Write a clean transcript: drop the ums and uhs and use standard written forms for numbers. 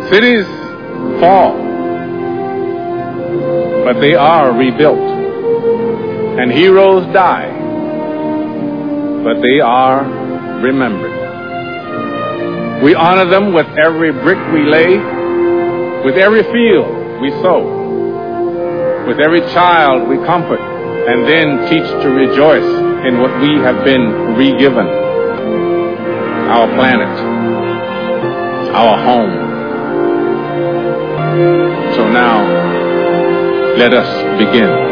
Cities fall, but they are rebuilt. And heroes die, but they are remembered. We honor them with every brick we lay, with every field we sow, with every child we comfort, and then teach to rejoice in what we have been re-given, our planet, our home. So now, let us begin.